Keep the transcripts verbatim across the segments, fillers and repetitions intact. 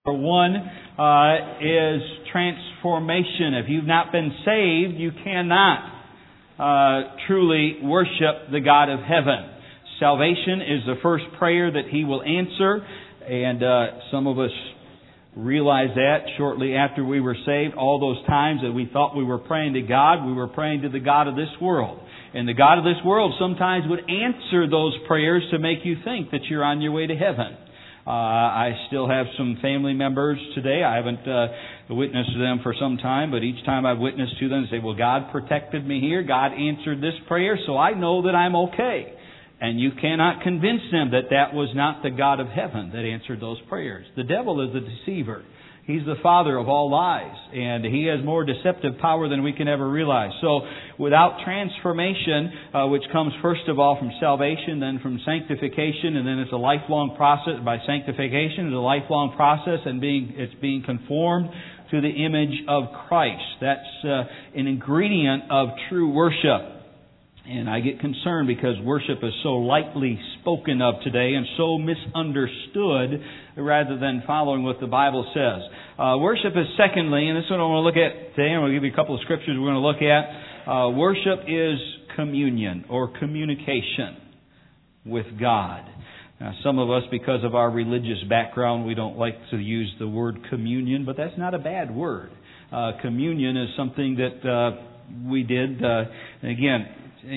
One uh, is transformation. If you've not been saved, you cannot uh, truly worship the God of heaven. Salvation is the first prayer that He will answer, and uh, some of us realized that shortly after we were saved. All those times that we thought we were praying to God, we were praying to the God of this world. And the God of this world sometimes would answer those prayers to make you think that you're on your way to heaven. Uh, I still have some family members today. I haven't uh, witnessed to them for some time, but each time I've witnessed to them, they say, well, God protected me here. God answered this prayer, so I know that I'm okay. And you cannot convince them that that was not the God of heaven that answered those prayers. The devil is a deceiver. He's the father of all lies, and he has more deceptive power than we can ever realize. So without transformation, uh, which comes first of all from salvation, then from sanctification, and then it's a lifelong process. By sanctification, it's a lifelong process, and being it's being conformed to the image of Christ. That's uh, an ingredient of true worship. And I get concerned because worship is so lightly spoken of today and so misunderstood rather than following what the Bible says. Uh, worship is secondly, and this is what I want to look at today. I'm going to give you a couple of scriptures we're going to look at. Uh, worship is communion or communication with God. Now, some of us, because of our religious background, we don't like to use the word communion, but that's not a bad word. Uh, communion is something that uh, we did, uh, and again,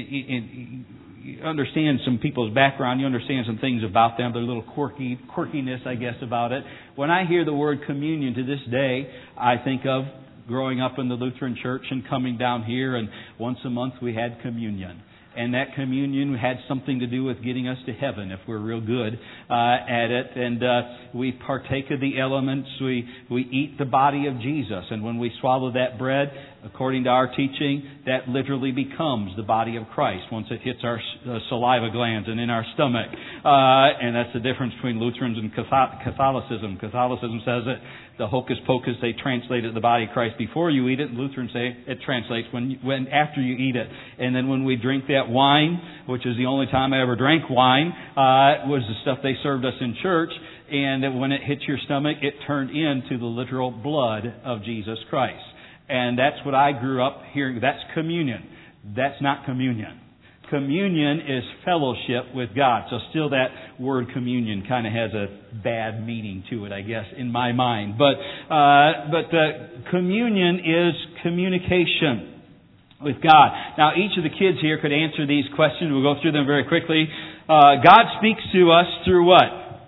you understand some people's background, you understand some things about them, their little quirky, quirkiness, I guess, about it. When I hear the word communion to this day, I think of growing up in the Lutheran church and coming down here, and once a month we had communion. And that communion had something to do with getting us to heaven if we're real good uh, at it. And uh, we partake of the elements. We we eat the body of Jesus. And when we swallow that bread, according to our teaching, that literally becomes the body of Christ once it hits our uh, saliva glands and in our stomach. Uh, and that's the difference between Lutherans and Catholicism. Catholicism says that the hocus pocus, they translated the body of Christ before you eat it. Lutherans say it translates when when after you eat it. And then when we drink that wine, which is the only time I ever drank wine, uh, was the stuff they served us in church. And when it hit your stomach, it turned into the literal blood of Jesus Christ. And that's what I grew up hearing. That's communion. That's not communion. Communion is fellowship with God. So still that word communion kind of has a bad meaning to it, I guess, in my mind. But uh, but uh, communion is communication with God. Now, each of the kids here could answer these questions. We'll go through them very quickly. Uh, God speaks to us through what?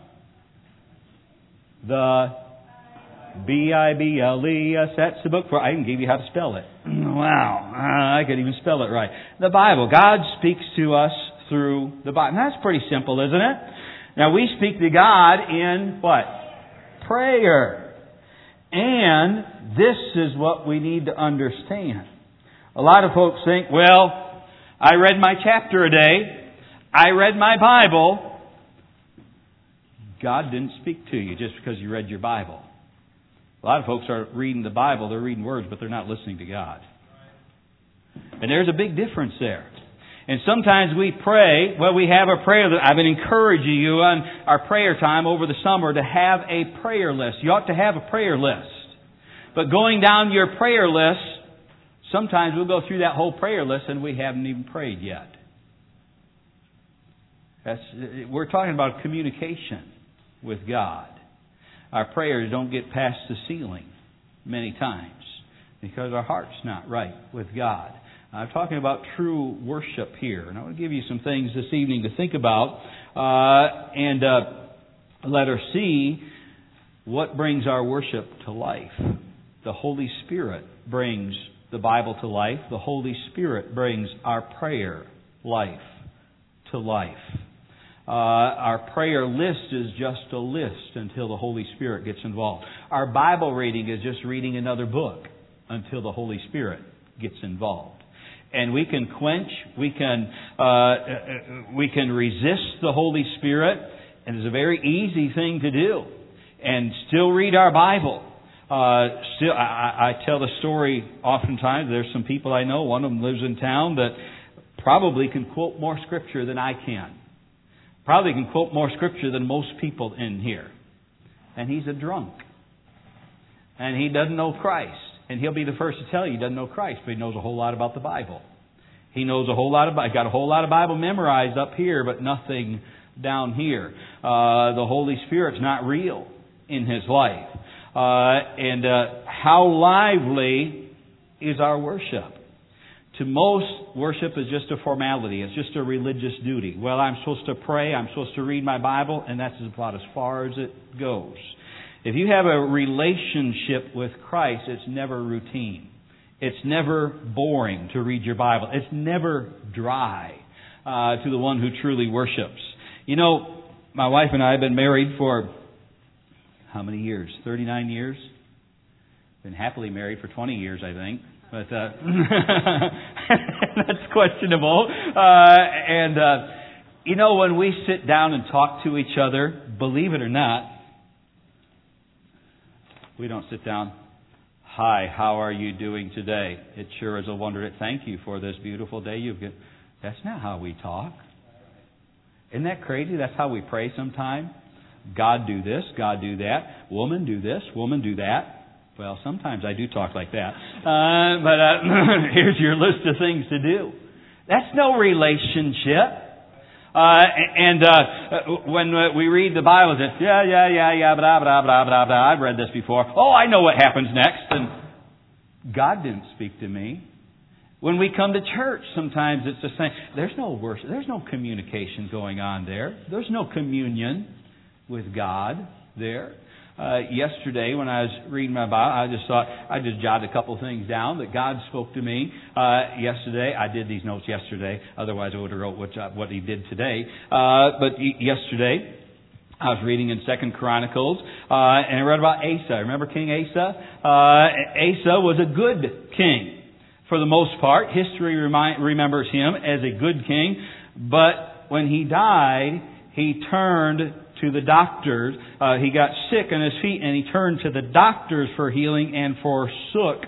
The B I B L E S. That's the book for. I can give you how to spell it. Wow. Uh, I could even spell it right. The Bible. God speaks to us through the Bible. Now, that's pretty simple, isn't it? Now, we speak to God in what? Prayer. And this is what we need to understand. A lot of folks think, well, I read my chapter a day. I read my Bible. God didn't speak to you just because you read your Bible. A lot of folks are reading the Bible, they're reading words, but they're not listening to God. And there's a big difference there. And sometimes we pray, well, we have a prayer that I've been encouraging you on our prayer time over the summer to have a prayer list. You ought to have a prayer list. But going down your prayer list, sometimes we'll go through that whole prayer list and we haven't even prayed yet. That's, we're talking about communication with God. Our prayers don't get past the ceiling many times because our heart's not right with God. I'm talking about true worship here. And I want to give you some things this evening to think about. Uh, and uh, letter C, what brings our worship to life? The Holy Spirit brings the Bible to life. The Holy Spirit brings our prayer life to life. Uh, our prayer list is just a list until the Holy Spirit gets involved. Our Bible reading is just reading another book until the Holy Spirit gets involved. And we can quench, we can uh, we can resist the Holy Spirit, and it's a very easy thing to do, and still read our Bible. Uh, still, I, I tell the story oftentimes. There's some people I know. One of them lives in town that probably can quote more Scripture than I can. Probably can quote more Scripture than most people in here. And he's a drunk. and he doesn't know Christ. And he'll be the first to tell you he doesn't know Christ, but he knows a whole lot about the Bible. He knows a whole lot about, got a whole lot of Bible memorized up here, but nothing down here. Uh, the Holy Spirit's not real in his life. Uh, and uh, how lively is our worship? To most, worship is just a formality. It's just a religious duty. Well, I'm supposed to pray, I'm supposed to read my Bible, and that's about as far as it goes. If you have a relationship with Christ, it's never routine. It's never boring to read your Bible. It's never dry uh, to the one who truly worships. You know, my wife and I have been married for how many years? thirty-nine years? Been happily married for twenty years, I think. But uh, that's questionable. Uh, and, uh, you know, when we sit down and talk to each other, believe it or not, we don't sit down, "Hi, how are you doing today? It sure is a wonder to thank you for this beautiful day you've got." That's not how we talk. Isn't that crazy? That's how we pray sometimes. God do this, God do that. Woman do this, woman do that. Well, sometimes I do talk like that. Uh, but uh, here's your list of things to do. That's no relationship. Uh, and uh, when we read the Bible, it's yeah, yeah, yeah, yeah, blah, blah, blah, blah, blah. I've read this before. Oh, I know what happens next. And God didn't speak to me. When we come to church, sometimes it's the same. There's no worship. There's no communication going on there. There's no communion with God there. Uh, yesterday, when I was reading my Bible, I just thought, I just jotted a couple of things down that God spoke to me uh, yesterday. I did these notes yesterday, otherwise I would have wrote what, what He did today. Uh, but yesterday, I was reading in Second Chronicles, uh, and I read about Asa. Remember King Asa? Uh, Asa was a good king, for the most part. History remind, remembers him as a good king, but when he died, he turned to the doctors. Uh, he got sick on his feet and he turned to the doctors for healing and forsook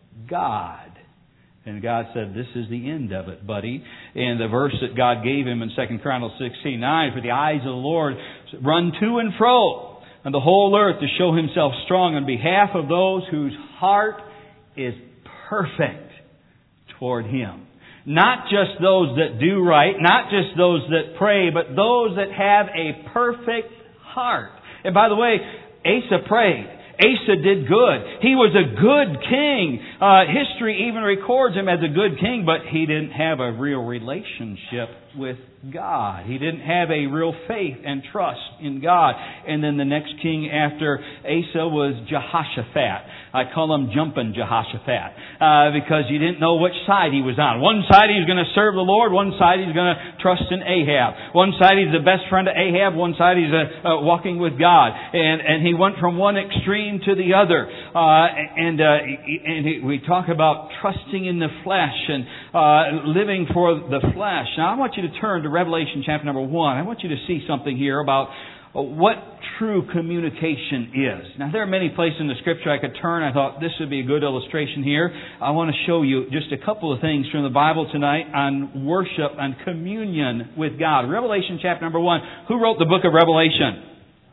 God. And God said, "This is the end of it, buddy." And the verse that God gave him in Second Chronicles sixteen nine, "For the eyes of the Lord run to and fro on the whole earth to show Himself strong on behalf of those whose heart is perfect toward Him." Not just those that do right, not just those that pray, but those that have a perfect heart. And by the way, Asa prayed. Asa did good. He was a good king. Uh, history even records him as a good king, but he didn't have a real relationship with God. He didn't have a real faith and trust in God. And then the next king after Asa was Jehoshaphat. I call him Jumping Jehoshaphat uh, because you didn't know which side he was on. One side he was going to serve the Lord. One side he's going to trust in Ahab. One side he's the best friend of Ahab. One side he's uh, uh, walking with God. And and he went from one extreme to the other. Uh, and uh, and he, we talk about trusting in the flesh and uh, living for the flesh. Now I want you to turn to Revelation chapter number one. I want you to see something here about what true communication is. Now, there are many places in the Scripture I could turn. I thought this would be a good illustration here. I want to show you just a couple of things from the Bible tonight on worship and communion with God. Revelation chapter number one. Who wrote the book of Revelation?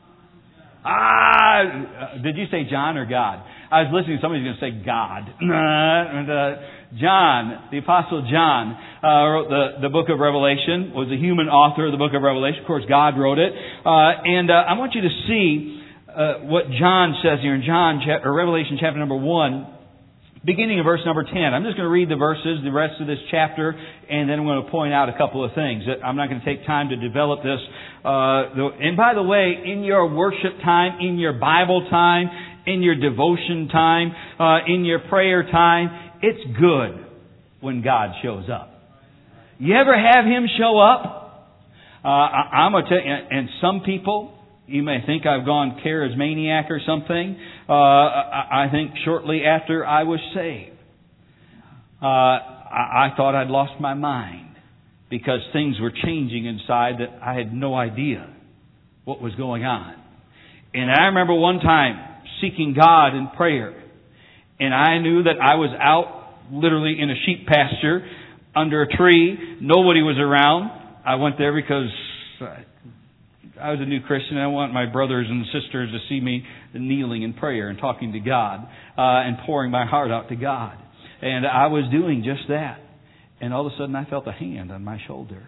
Ah, did you say John or God? I was listening to somebody who's going to say God. and, uh, John, the Apostle John, uh, wrote the, the book of Revelation, was a human author of the book of Revelation. Of course, God wrote it. Uh, and uh, I want you to see uh, what John says here in John, or Revelation chapter number one, beginning of verse number ten. I'm just going to read the verses, the rest of this chapter, and then I'm going to point out a couple of things. I'm not going to take time to develop this. Uh, and by the way, in your worship time, in your Bible time, in your devotion time, uh, in your prayer time, it's good when God shows up. You ever have Him show up? Uh, I, I'm going to tell you, and some people, you may think I've gone charismaniac or something. Uh, I, I think shortly after I was saved, uh, I, I thought I'd lost my mind because things were changing inside that I had no idea what was going on. And I remember one time seeking God in prayer. And I knew that I was out literally in a sheep pasture under a tree. Nobody was around. I went there because I was a new Christian. I want my brothers and sisters to see me kneeling in prayer and talking to God uh, and pouring my heart out to God. And I was doing just that. And all of a sudden I felt a hand on my shoulder.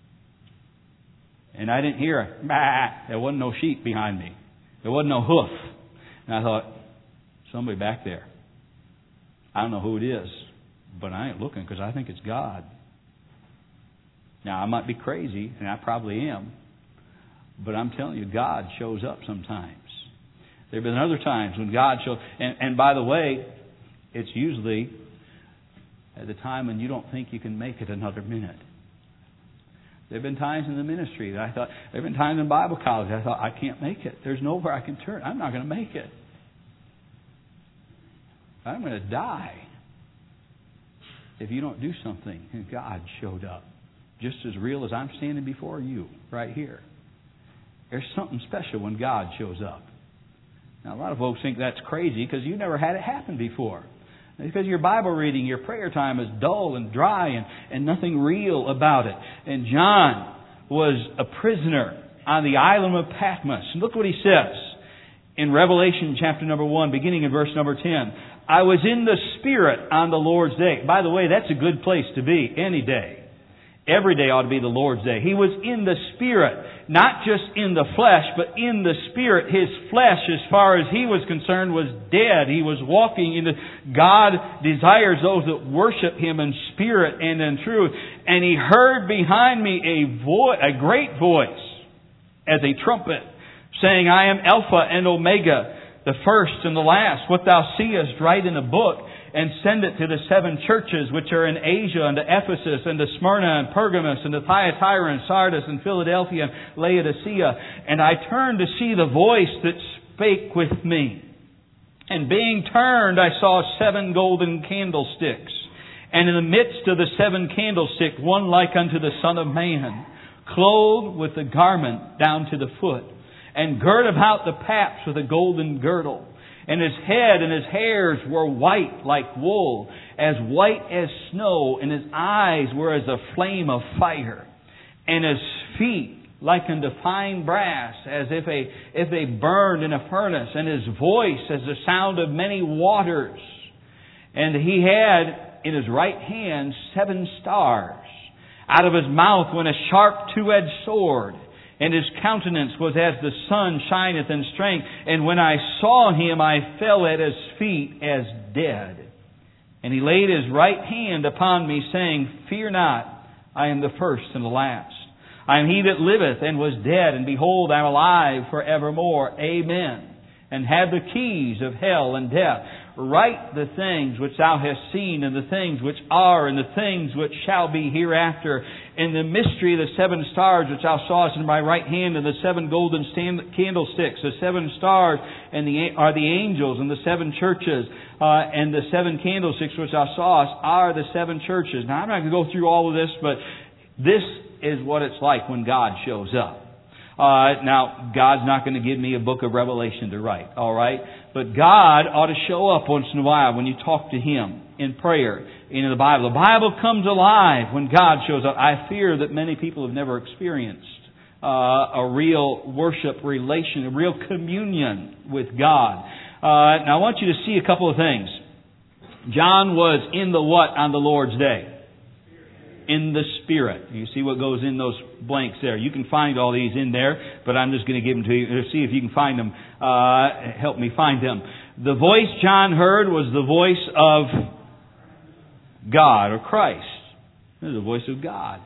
And I didn't hear a bah. There wasn't no sheep behind me. There wasn't no hoof. And I thought, somebody back there. I don't know who it is, but I ain't looking because I think it's God. Now, I might be crazy, and I probably am. But I'm telling you, God shows up sometimes. There have been other times when God shows... And, and by the way, it's usually at the time when you don't think you can make it another minute. There have been times in the ministry that I thought... There have been times in Bible college I thought, I can't make it. There's nowhere I can turn. I'm not going to make it. I'm going to die if you don't do something. And God showed up. Just as real as I'm standing before you right here. There's something special when God shows up. Now, a lot of folks think that's crazy because you never had it happen before. Because your Bible reading, your prayer time is dull and dry and, and nothing real about it. And John was a prisoner on the island of Patmos. And look what he says in Revelation chapter number one, beginning in verse number ten. I was in the Spirit on the Lord's day. By the way, that's a good place to be any day. Every day ought to be the Lord's day. He was in the Spirit, not just in the flesh, but in the Spirit. His flesh, as far as he was concerned, was dead. He was walking in the... God desires those that worship Him in spirit and in truth. And he heard behind me a voice, a great voice, as a trumpet, saying, I am Alpha and Omega, the first and the last. What thou seest, write in a book, and send it to the seven churches which are in Asia, and to Ephesus, and to Smyrna, and Pergamos, and to Thyatira, and Sardis, and Philadelphia, and Laodicea. And I turned to see the voice that spake with me. And being turned, I saw seven golden candlesticks. And in the midst of the seven candlesticks, one like unto the Son of Man, clothed with a garment down to the foot, and girt about the paps with a golden girdle. And his head and his hairs were white like wool, as white as snow, and his eyes were as a flame of fire, and his feet like unto fine brass, as if a if they burned in a furnace, and his voice as the sound of many waters. And he had in his right hand seven stars. Out of his mouth went a sharp two-edged sword. And his countenance was as the sun shineth in strength. And when I saw him, I fell at his feet as dead. And he laid his right hand upon me, saying, Fear not, I am the first and the last. I am he that liveth and was dead, and behold, I am alive for evermore. Amen. And have the keys of hell and death. Write the things which thou hast seen, and the things which are, and the things which shall be hereafter. In the mystery of the seven stars which thou sawest in my right hand, and the seven golden stand- candlesticks, the seven stars and the are the angels, and the seven churches, uh, and the seven candlesticks which thou sawest are the seven churches. Now, I'm not going to go through all of this, but this is what it's like when God shows up. Uh, now, God's not going to give me a book of Revelation to write, all right? But God ought to show up once in a while when you talk to Him in prayer, in the Bible. The Bible comes alive when God shows up. I fear that many people have never experienced uh, a real worship relation, a real communion with God. Uh, now, I want you to see a couple of things. John was in the what on the Lord's day? In the Spirit. You see what goes in those blanks there. You can find all these in there, but I'm just going to give them to you. See if you can find them. Uh, help me find them. The voice John heard was the voice of God or Christ. This is the voice of God.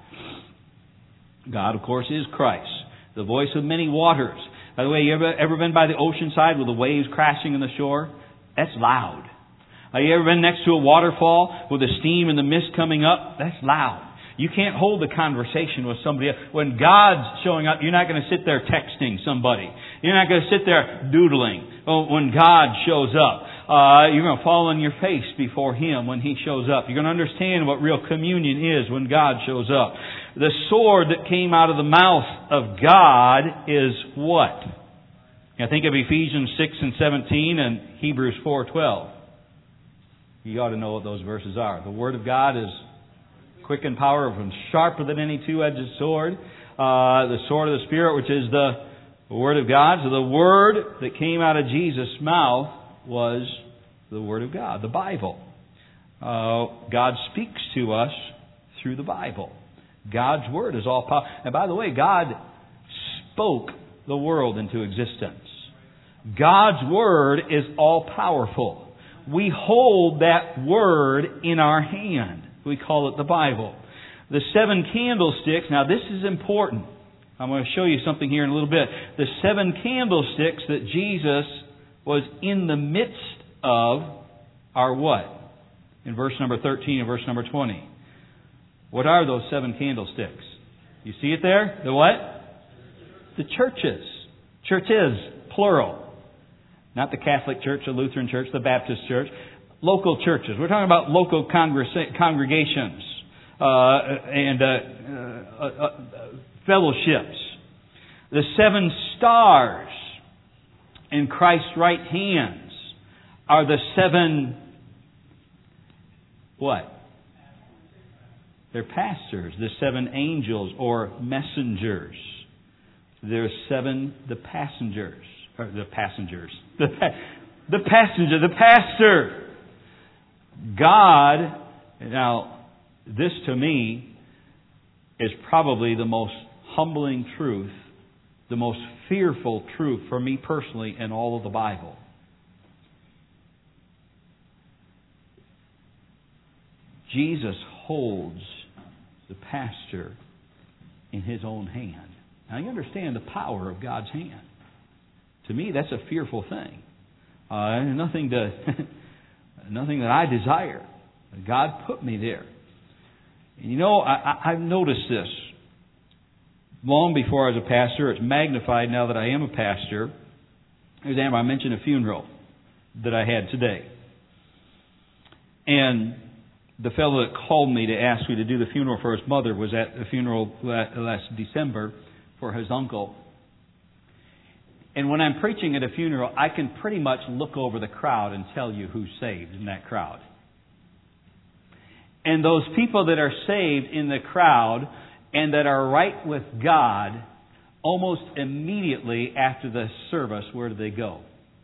God, of course, is Christ. The voice of many waters. By the way, you ever, ever been by the ocean side with the waves crashing on the shore? That's loud. Have you ever been next to a waterfall with the steam and the mist coming up? That's loud. You can't hold a conversation with somebody else. When God's showing up, you're not going to sit there texting somebody. You're not going to sit there doodling. When God shows up, uh, you're going to fall on your face before Him when He shows up. You're going to understand what real communion is when God shows up. The sword that came out of the mouth of God is what? Now think of Ephesians six and seventeen and Hebrews four twelve. You ought to know what those verses are. The Word of God is quick and powerful and sharper than any two-edged sword. Uh, the sword of the Spirit, which is the The Word of God. So the Word that came out of Jesus' mouth was the Word of God, the Bible. Uh, God speaks to us through the Bible. God's Word is all powerful. And by the way, God spoke the world into existence. God's Word is all powerful. We hold that Word in our hand. We call it the Bible. The seven candlesticks, now this is important. I'm going to show you something here in a little bit. The seven candlesticks that Jesus was in the midst of are what? In verse number thirteen and verse number twenty. What are those seven candlesticks? You see it there? The what? The churches. Churches, plural. Not the Catholic Church, the Lutheran Church, the Baptist Church. Local churches. We're talking about local congress- congregations uh, and uh, uh, uh, fellowships. The seven stars in Christ's right hands are the seven, what? They're pastors. The seven angels or messengers. There are seven, the passengers. Or the passengers. The, the passenger, the pastor. God, now, this to me is probably the most humbling truth, the most fearful truth for me personally in all of the Bible. Jesus holds the pastor in His own hand. Now you understand the power of God's hand. To me, that's a fearful thing. Uh, nothing to, nothing that I desire. God put me there. And you know, I, I've noticed this. Long before I was a pastor, it's magnified now that I am a pastor. Example, I mentioned a funeral that I had today. And the fellow that called me to ask me to do the funeral for his mother was at the funeral last December for his uncle. And when I'm preaching at a funeral, I can pretty much look over the crowd and tell you who's saved in that crowd. And those people that are saved in the crowd and that are right with God, almost immediately after the service, where do they go?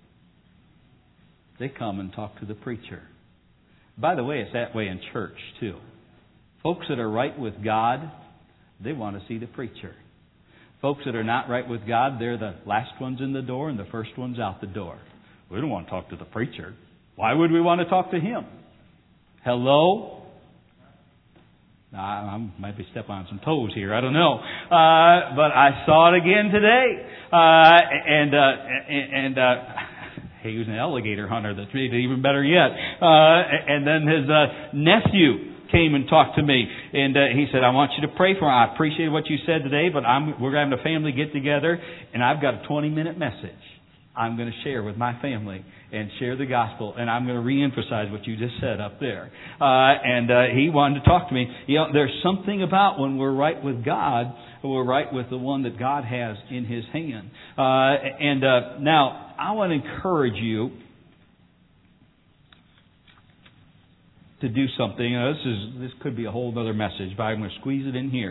They come and talk to the preacher. By the way, it's that way in church too. Folks that are right with God, they want to see the preacher. Folks that are not right with God, they're the last ones in the door and the first ones out the door. We don't want to talk to the preacher. Why would we want to talk to him? Hello? Now, I might be stepping on some toes here. I don't know. Uh, but I saw it again today. Uh, and, uh, and, uh, he was an alligator hunter. That's made it even better yet. Uh, and then his, uh, nephew came and talked to me, and uh, he said, I want you to pray for him. I appreciate what you said today, but I'm, we're having a family get together, and I've got a twenty minute message I'm going to share with my family and share the gospel, and I'm going to reemphasize what you just said up there. Uh, and uh, he wanted to talk to me. You know, there's something about when we're right with God, we're right with the one that God has in His hand. Uh, and uh, now, I want to encourage you to do something. Now, this is this could be a whole other message, but I'm going to squeeze it in here.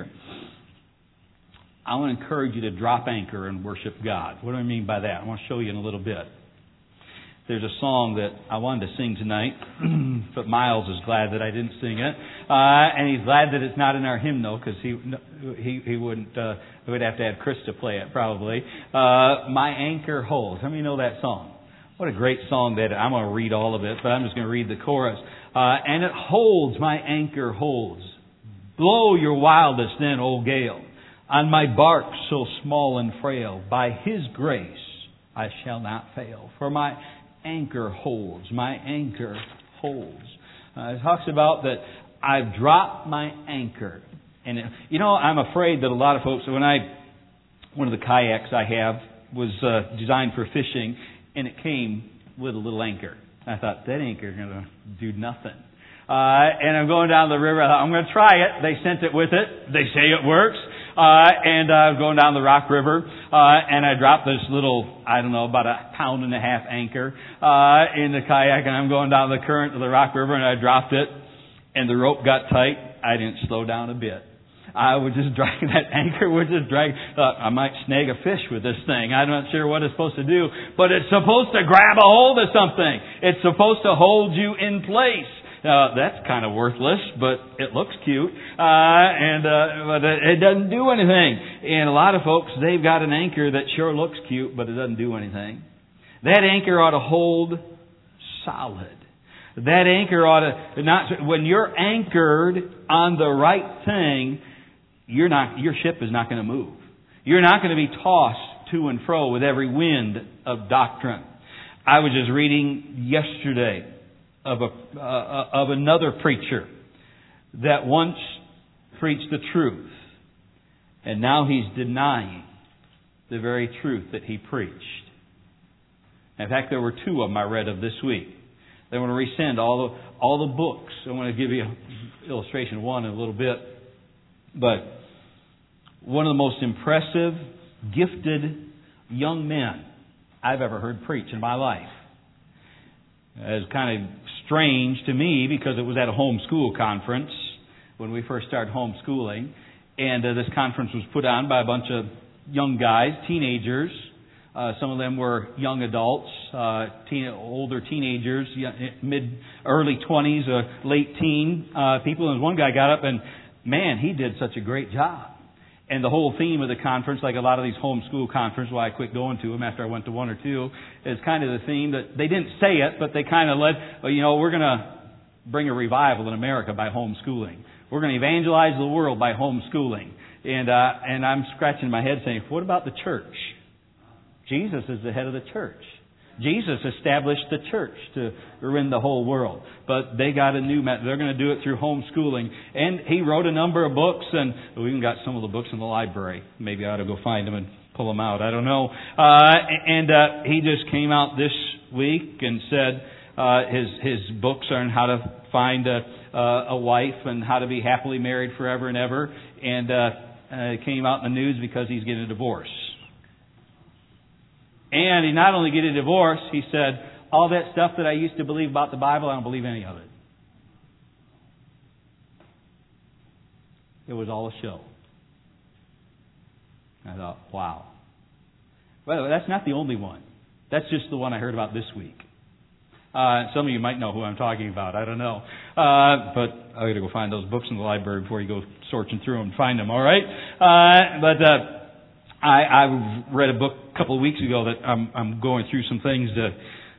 I want to encourage you to drop anchor and worship God. What do I mean by that? I want to show you in a little bit. There's a song that I wanted to sing tonight, but Miles is glad that I didn't sing it, uh, and he's glad that it's not in our hymnal because he he he wouldn't. Uh, we would have to have Chris to play it probably. Uh, My Anchor Holds. How many know that song? What a great song that I'm going to read all of it, but I'm just going to read the chorus. Uh, and it holds, my anchor holds. Blow your wildest then, O gale, on my bark so small and frail. By His grace I shall not fail, for my anchor holds, my anchor holds. Uh, it talks about that I've dropped my anchor. And, it, you know, I'm afraid that a lot of folks, when I, one of the kayaks I have was uh, designed for fishing, and it came with a little anchor. I thought, that anchor is going to do nothing. Uh, and I'm going down the river. I thought, I'm going to try it. They sent it with it. They say it works. Uh, and uh, I'm going down the Rock River, uh, and I dropped this little, I don't know, about a pound and a half anchor uh, in the kayak, and I'm going down the current of the Rock River, and I dropped it, and the rope got tight. I didn't slow down a bit. I would just drag that anchor, would just drag, uh, I might snag a fish with this thing. I'm not sure what it's supposed to do, but it's supposed to grab a hold of something. It's supposed to hold you in place. Uh, that's kind of worthless, but it looks cute, uh, and uh, but it doesn't do anything. And a lot of folks, they've got an anchor that sure looks cute, but it doesn't do anything. That anchor ought to hold solid. That anchor ought to not. When you're anchored on the right thing, you're not. Your ship is not going to move. You're not going to be tossed to and fro with every wind of doctrine. I was just reading yesterday of a uh, of another preacher that once preached the truth, and now he's denying the very truth that he preached. In fact, there were two of them I read of this week. They want to rescind all the all the books. I want to give you an illustration of one in a little bit, but one of the most impressive, gifted young men I've ever heard preach in my life. It was kind of strange to me because it was at a homeschool conference when we first started homeschooling. And uh, this conference was put on by a bunch of young guys, teenagers. Uh, some of them were young adults, uh, teen, older teenagers, mid, early twenties, uh, late teen uh, people. And one guy got up and, man, he did such a great job. And the whole theme of the conference, like a lot of these homeschool conferences, why I quit going to them after I went to one or two, is kind of the theme that they didn't say it, but they kind of led, well, you know, we're going to bring a revival in America by homeschooling. We're going to evangelize the world by homeschooling. And uh, and I'm scratching my head saying, what about the church? Jesus is the head of the church. Jesus established the church to win the whole world. But they got a new method. They're going to do it through homeschooling. And he wrote a number of books, and we even got some of the books in the library. Maybe I ought to go find them and pull them out. I don't know. Uh, and uh, he just came out this week and said uh, his his books are on how to find a, uh, a wife and how to be happily married forever and ever. And uh, uh, it came out in the news because he's getting a divorce. And he not only get a divorce, he said, all that stuff that I used to believe about the Bible, I don't believe any of it. It was all a show. I thought, wow. Well, that's not the only one. That's just the one I heard about this week. Uh, some of you might know who I'm talking about. I don't know. Uh, but I got to go find those books in the library before you go searching through them and find them, all right? Uh, but... Uh, I, I read a book a couple of weeks ago that I'm, I'm going through some things to,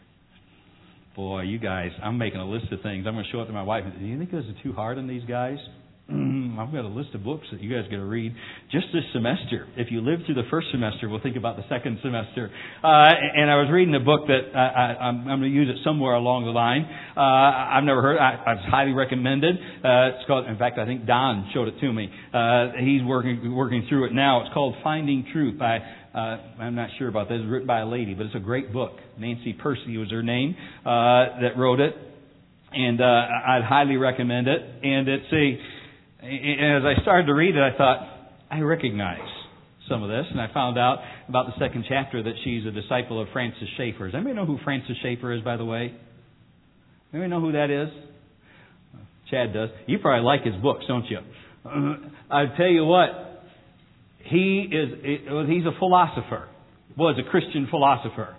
boy, you guys, I'm making a list of things. I'm going to show it to my wife. Do you think this is too hard on these guys? I've got a list of books that you guys got to read just this semester. If you live through the first semester, we'll think about the second semester. Uh, and I was reading a book that I, I, I'm, I'm going to use it somewhere along the line. Uh, I've never heard. I, I highly recommended. Uh, it's called. In fact, I think Don showed it to me. Uh, he's working working through it now. It's called Finding Truth. By uh, I'm not sure about this. It's written by a lady, but it's a great book. Nancy Percy was her name uh, that wrote it, and uh, I'd highly recommend it. And it's a And as I started to read it, I thought, I recognize some of this. And I found out about the second chapter that she's a disciple of Francis Schaeffer. Does anybody know who Francis Schaeffer is, by the way? Anybody know who that is? Chad does. You probably like his books, don't you? Uh, I tell you what, he is, he's a philosopher, was a Christian philosopher.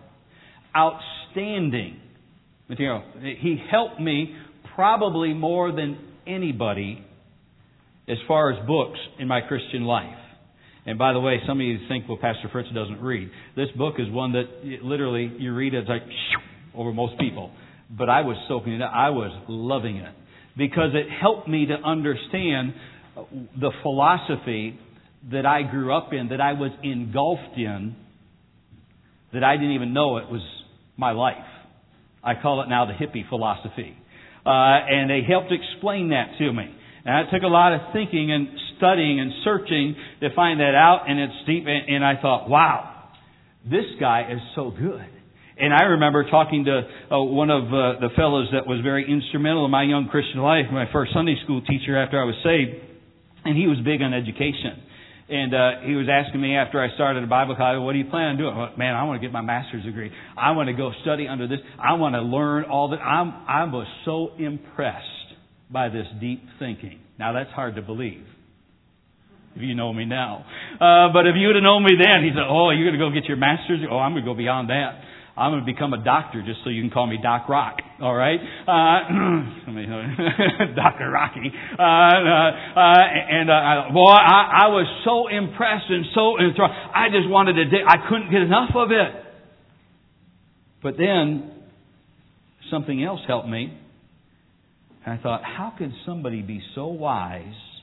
Outstanding material. He helped me probably more than anybody as far as books in my Christian life. And by the way, some of you think, well, Pastor Fritz doesn't read. This book is one that literally you read it, it's like over most people. But I was soaking it up. I was loving it because it helped me to understand the philosophy that I grew up in, that I was engulfed in, that I didn't even know it was my life. I call it now the hippie philosophy. Uh, and they helped explain that to me. And it took a lot of thinking and studying and searching to find that out. And it's deep. And I thought, wow, this guy is so good. And I remember talking to uh, one of uh, the fellows that was very instrumental in my young Christian life, my first Sunday school teacher after I was saved. And he was big on education. And uh, he was asking me after I started a Bible college, what do you plan on doing? Well, man, I want to get my master's degree. I want to go study under this. I want to learn all that. I'm, I was so impressed by this deep thinking. Now, that's hard to believe. if you know me now. Uh, but if you would have known me then, he said, oh, you're going to go get your master's? Oh, I'm going to go beyond that. I'm going to become a doctor just so you can call me Doc Rock. All right? Uh, Doctor Rocky. Uh, uh, uh, and, uh, boy, I, I was so impressed and so enthralled. I just wanted to, dig. I couldn't get enough of it. But then, something else helped me. And I thought, how could somebody be so wise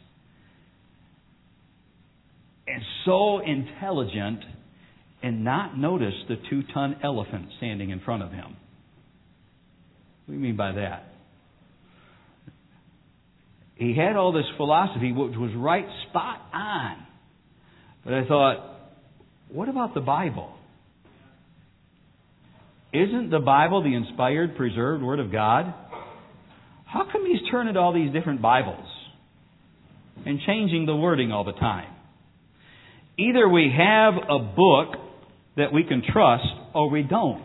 and so intelligent and not notice the two-ton elephant standing in front of him? What do you mean by that? He had all this philosophy which was right spot on. But I thought, what about the Bible? Isn't the Bible the inspired, preserved Word of God? How come he's turning all these different Bibles and changing the wording all the time? Either we have a book that we can trust or we don't.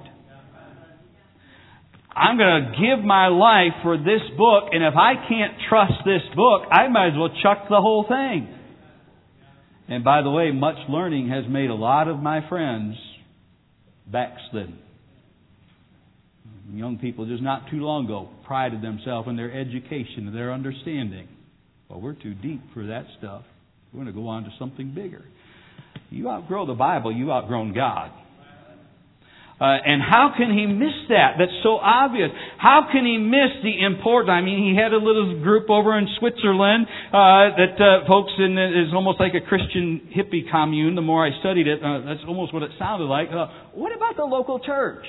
I'm going to give my life for this book, and if I can't trust this book, I might as well chuck the whole thing. And by the way, much learning has made a lot of my friends backslidden. Young people just not too long ago prided themselves in their education and their understanding. Well, we're too deep for that stuff. We're going to go on to something bigger. You outgrow the Bible, you've outgrown God. Uh, and how can he miss that? That's so obvious. How can he miss the importance? I mean, he had a little group over in Switzerland uh, that uh, folks in is almost like a Christian hippie commune. The more I studied it, uh, that's almost what it sounded like. Uh, what about the local church?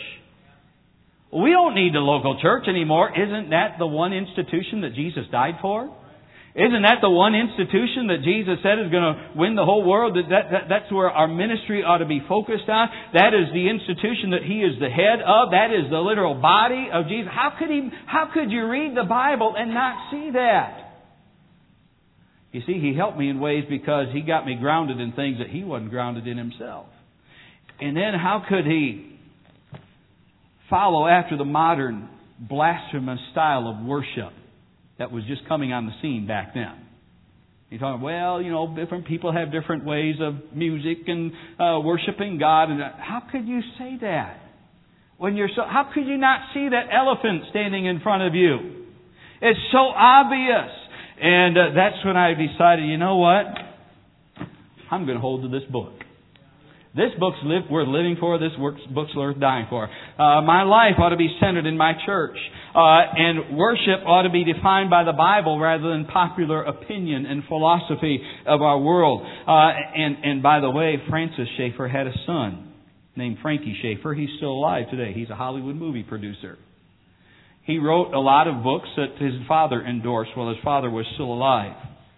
We don't need the local church anymore. Isn't that the one institution that Jesus died for? Isn't that the one institution that Jesus said is going to win the whole world? That, that, that That's where our ministry ought to be focused on. That is the institution that He is the head of. That is the literal body of Jesus. How could he? How could you read the Bible and not see that? You see, He helped me in ways because He got me grounded in things that He wasn't grounded in Himself. And then how could He follow after the modern blasphemous style of worship that was just coming on the scene back then? You're talking, well, you know, different people have different ways of music and uh, worshiping God. And how could you say that? When you're so, how could you not see that elephant standing in front of you? It's so obvious. And uh, that's when I decided, you know what? I'm going to hold to this book. This book's live, worth living for. This book's worth dying for. Uh, my life ought to be centered in my church. Uh, and worship ought to be defined by the Bible rather than popular opinion and philosophy of our world. Uh, and, and by the way, Francis Schaeffer had a son named Frankie Schaeffer. He's still alive today. He's a Hollywood movie producer. He wrote a lot of books that his father endorsed while his father was still alive.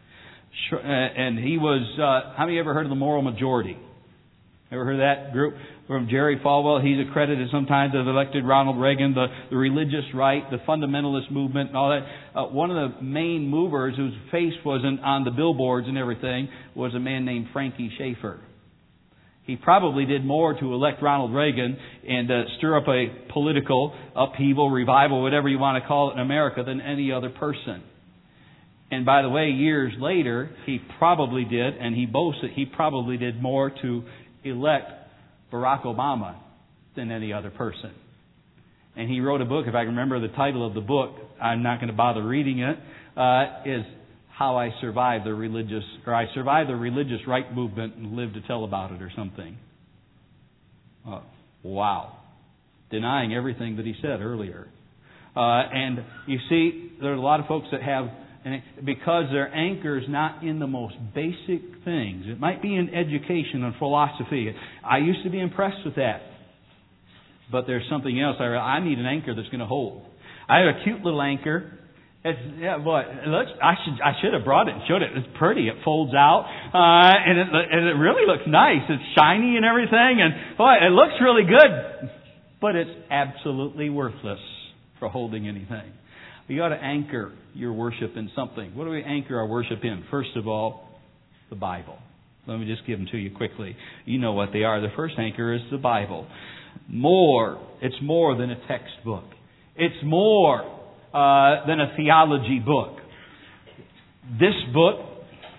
And he was, uh, how many ever heard of the Moral Majority? Ever heard of that group? From Jerry Falwell. He's accredited sometimes as elected Ronald Reagan, the, the religious right, the fundamentalist movement and all that. Uh, one of the main movers whose face wasn't on the billboards and everything was a man named Frankie Schaeffer. He probably did more to elect Ronald Reagan and uh, stir up a political upheaval, revival, whatever you want to call it in America than any other person. And by the way, years later, he probably did, and he boasts that he probably did more to elect Barack Obama than any other person. And he wrote a book, if I can remember the title of the book, I'm not going to bother reading it, uh, is How I Survived the Religious, or I Survived the Religious Right Movement and Lived to Tell About It or something. Uh, wow. Denying everything that he said earlier. Uh, and you see, there are a lot of folks that have, and because their anchor is not in the most basic things. It might be in education and philosophy. I used to be impressed with that. But there's something else. I I need an anchor that's going to hold. I have a cute little anchor. It's, yeah, boy, it looks, I should I should have brought it and showed it. It's pretty. It folds out. Uh, and, it, and it really looks nice. It's shiny and everything. And boy, it looks really good. But it's absolutely worthless for holding anything. You ought to anchor your worship in something. What do we anchor our worship in? First of all, the Bible. Let me just give them to you quickly. You know what they are. The first anchor is the Bible. More. It's more than a textbook. It's more uh, than a theology book. This book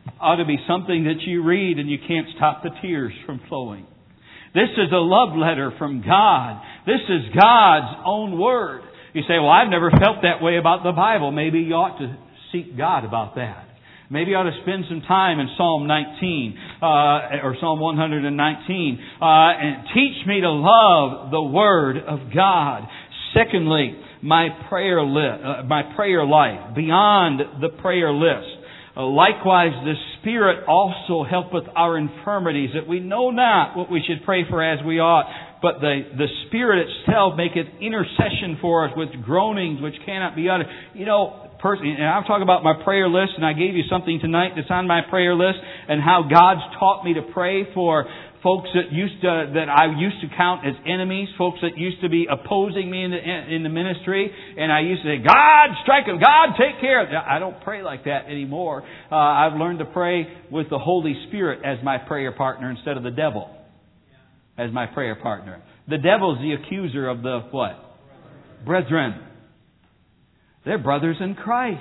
ought to be something that you read and you can't stop the tears from flowing. This is a love letter from God. This is God's own Word. You say, well, I've never felt that way about the Bible. Maybe you ought to seek God about that. Maybe you ought to spend some time in Psalm nineteen, uh, or Psalm one hundred nineteen, uh, and teach me to love the Word of God. Secondly, my prayer li- uh, my prayer life, beyond the prayer list. Uh, likewise, the Spirit also helpeth our infirmities, that we know not what we should pray for as we ought, but the, the Spirit itself maketh intercession for us with groanings which cannot be uttered. You know, personally, and I'm talking about my prayer list, and I gave you something tonight that's on my prayer list, and how God's taught me to pray for folks that used to, that I used to count as enemies, folks that used to be opposing me in the, in the ministry, and I used to say, God, strike them, God, take care of them. I don't pray like that anymore. Uh, I've learned to pray with the Holy Spirit as my prayer partner instead of the devil as my prayer partner. The devil's the accuser of the what? Brethren. They're brothers in Christ.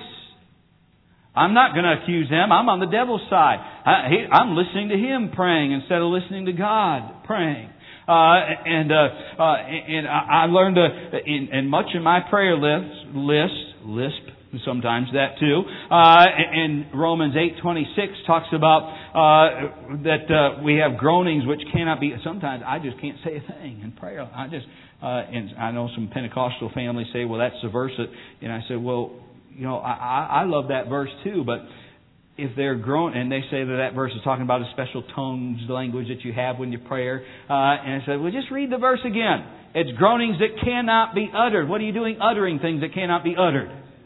I'm not going to accuse them. I'm on the devil's side. I, he, I'm listening to him praying instead of listening to God praying. Uh, and uh, uh, and I learned to, in, in much of my prayer list, list, lisp, sometimes that too. Uh, and Romans eight twenty-six talks about uh, that uh, we have groanings which cannot be. Sometimes I just can't say a thing in prayer. I just uh, and I know some Pentecostal families say, "Well, that's the verse that." And I said, "Well, you know, I, I love that verse too, but if they're grown," and they say that that verse is talking about a special tongues language that you have when you pray. Uh, and I said, well, just read the verse again. It's groanings that cannot be uttered. What are you doing uttering things that cannot be uttered?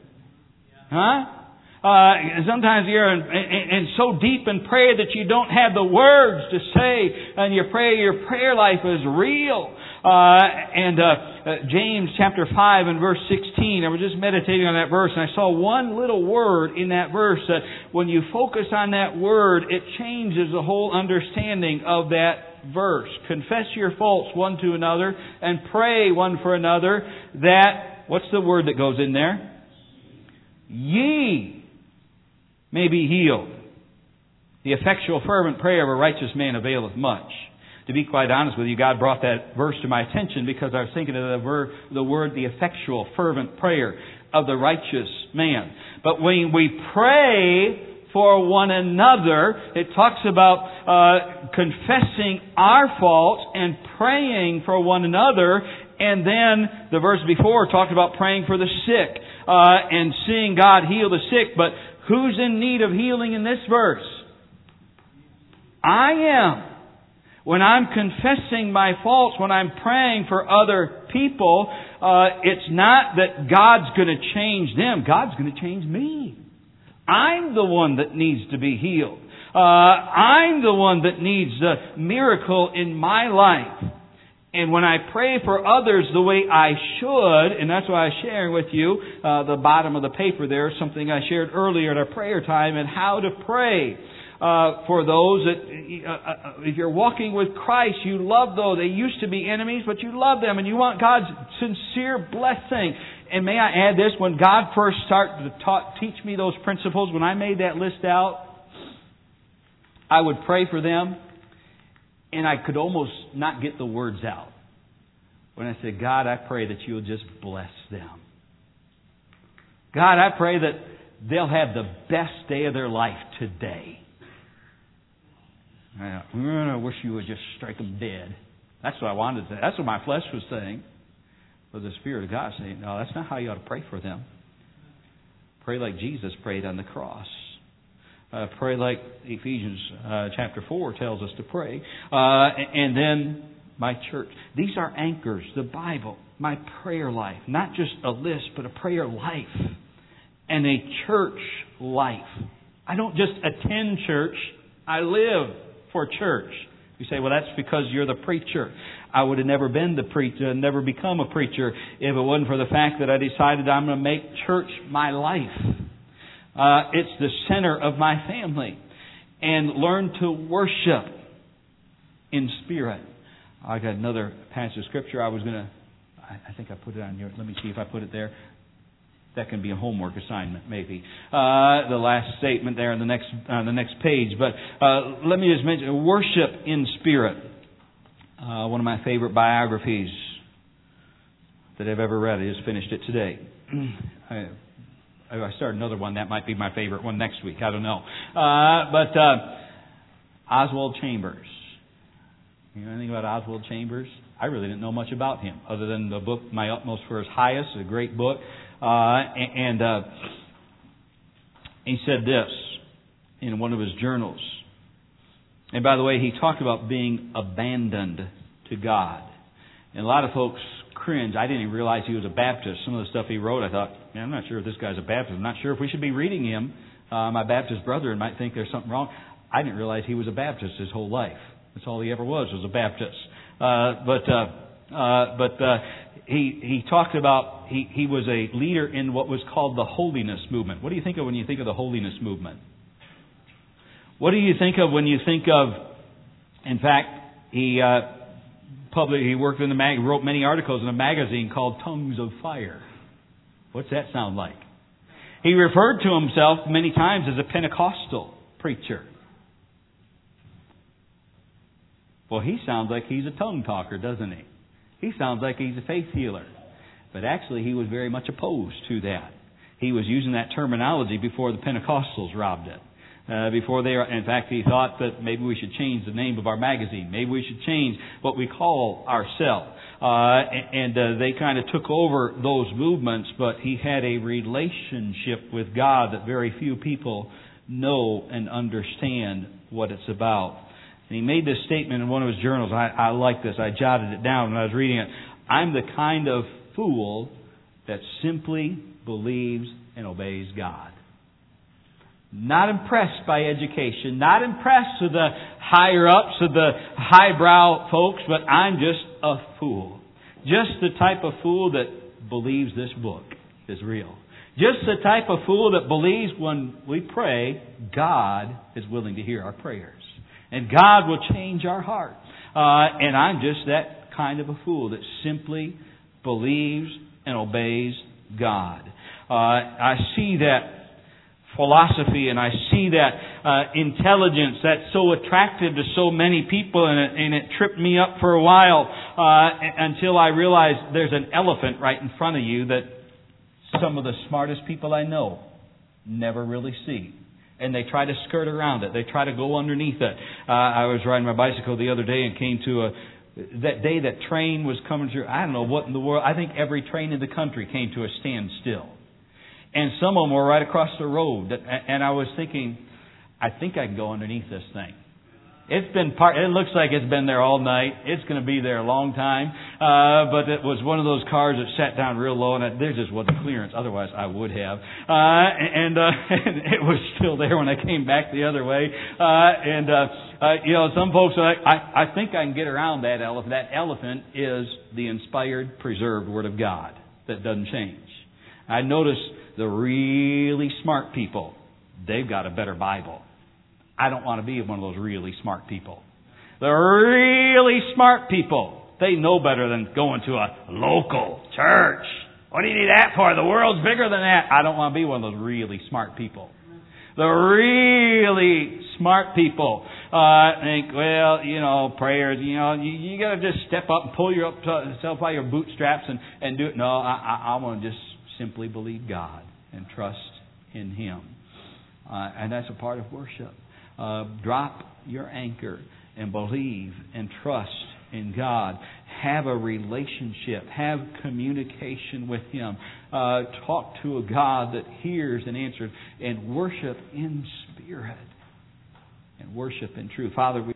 Huh? Uh, sometimes you're in, in, in so deep in prayer that you don't have the words to say, and your prayer, your prayer life is real. Uh, and uh, uh, James chapter five and verse sixteen, I was just meditating on that verse, and I saw one little word in that verse that when you focus on that word, it changes the whole understanding of that verse. Confess your faults one to another and pray one for another that, what's the word that goes in there? Ye may be healed. The effectual fervent prayer of a righteous man availeth much. To be quite honest with you, God brought that verse to my attention because I was thinking of the word, the word, the effectual, fervent prayer of the righteous man. But when we pray for one another, it talks about uh, confessing our faults and praying for one another. And then the verse before talked about praying for the sick uh, and seeing God heal the sick. But who's in need of healing in this verse? I am. When I'm confessing my faults, when I'm praying for other people, uh, it's not that God's going to change them. God's going to change me. I'm the one that needs to be healed. Uh, I'm the one that needs the miracle in my life. And when I pray for others the way I should, and that's why I'm sharing with you uh, the bottom of the paper there, something I shared earlier at our prayer time, and how to pray. Uh, for those that, uh, uh, if you're walking with Christ, you love those. They used to be enemies, but you love them and you want God's sincere blessing. And may I add this, when God first started to taught, teach me those principles, when I made that list out, I would pray for them and I could almost not get the words out. When I said, God, I pray that you'll just bless them. God, I pray that they'll have the best day of their life today. I wish you would just strike them dead. That's what I wanted to say. That's what my flesh was saying. But the Spirit of God saying, no, that's not how you ought to pray for them. Pray like Jesus prayed on the cross. Uh, pray like Ephesians uh, chapter four tells us to pray. Uh, and then my church. These are anchors, the Bible, my prayer life. Not just a list, but a prayer life. And a church life. I don't just attend church. I live for church. You say, well, that's because you're the preacher. I would have never been the preacher, never become a preacher if it wasn't for the fact that I decided I'm going to make church my life. Uh, it's the center of my family. And learn to worship in spirit. I got another passage of Scripture I was going to, I think I put it on your, let me see if I put it there. That can be a homework assignment, maybe. Uh, the last statement there on the next on the next page. But uh, let me just mention worship in spirit. Uh, one of my favorite biographies that I've ever read. I just finished it today. I, I started another one. That might be my favorite one next week. I don't know. Uh, but uh, Oswald Chambers. You know anything about Oswald Chambers? I really didn't know much about him, other than the book My Utmost for His Highest, a great book. Uh, and uh, he said this in one of his journals. And by the way, he talked about being abandoned to God. And a lot of folks cringe. I didn't even realize he was a Baptist. Some of the stuff he wrote, I thought, man, I'm not sure if this guy's a Baptist. I'm not sure if we should be reading him. Uh, my Baptist brethren might think there's something wrong. I didn't realize he was a Baptist his whole life. That's all he ever was, was a Baptist. Uh, but uh, uh, but uh, he he talked about, he, he was a leader in what was called the holiness movement. What do you think of when you think of the holiness movement? What do you think of when you think of, in fact, he uh, public, he worked in the mag, wrote many articles in a magazine called Tongues of Fire. What's that sound like? He referred to himself many times as a Pentecostal preacher. Well, he sounds like he's a tongue talker, doesn't he? He sounds like he's a faith healer. But actually, he was very much opposed to that. He was using that terminology before the Pentecostals robbed it. Uh, before they, in fact, he thought that maybe we should change the name of our magazine. Maybe we should change what we call ourselves. Uh, and uh, they kind of took over those movements, but he had a relationship with God that very few people know and understand what it's about. And he made this statement in one of his journals. I, I like this. I jotted it down when I was reading it. I'm the kind of fool that simply believes and obeys God. Not impressed by education. Not impressed with the higher-ups, with the highbrow folks, but I'm just a fool. Just the type of fool that believes this book is real. Just the type of fool that believes when we pray, God is willing to hear our prayers. And God will change our heart. Uh, and I'm just that kind of a fool that simply believes and obeys God. Uh, I see that philosophy and I see that uh, intelligence that's so attractive to so many people, and it, and it tripped me up for a while uh, until I realized there's an elephant right in front of you that some of the smartest people I know never really see. And they try to skirt around it. They try to go underneath it. Uh, I was riding my bicycle the other day and came to a... That day that train was coming through, I don't know what in the world. I think every train in the country came to a standstill. And some of them were right across the road. And I was thinking, I think I can go underneath this thing. It's been part, it looks like it's been there all night. It's going to be there a long time. Uh, but it was one of those cars that sat down real low, and I, there just wasn't clearance. Otherwise, I would have. Uh, and, uh, and it was still there when I came back the other way. Uh, and, uh, uh, you know, some folks are like, I, I think I can get around that elephant. That elephant is the inspired, preserved Word of God that doesn't change. I notice the really smart people, they've got a better Bible. I don't want to be one of those really smart people. The really smart people, they know better than going to a local church. What do you need that for? The world's bigger than that. I don't want to be one of those really smart people. The really smart people uh, think, well, you know, prayers, you know, you, you got to just step up and pull yourself by your bootstraps and, and do it. No, I, I, I want to just simply believe God and trust in Him. Uh, and that's a part of worship. Uh, drop your anchor and believe and trust in God. Have a relationship. Have communication with Him. Uh, talk to a God that hears and answers. And worship in spirit. And worship in truth. Father, we